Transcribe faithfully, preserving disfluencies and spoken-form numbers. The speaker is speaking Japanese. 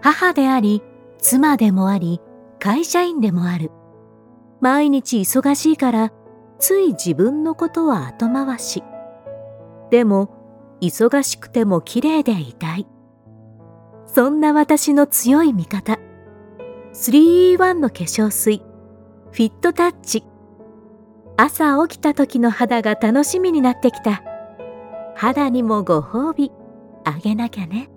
母であり、妻でもあり、会社員でもある。毎日忙しいから、つい自分のことは後回し。でも、忙しくても綺麗でいたい。そんな私の強い味方。スリーイーワン の化粧水、フィットタッチ。朝起きた時の肌が楽しみになってきた。肌にもご褒美あげなきゃね。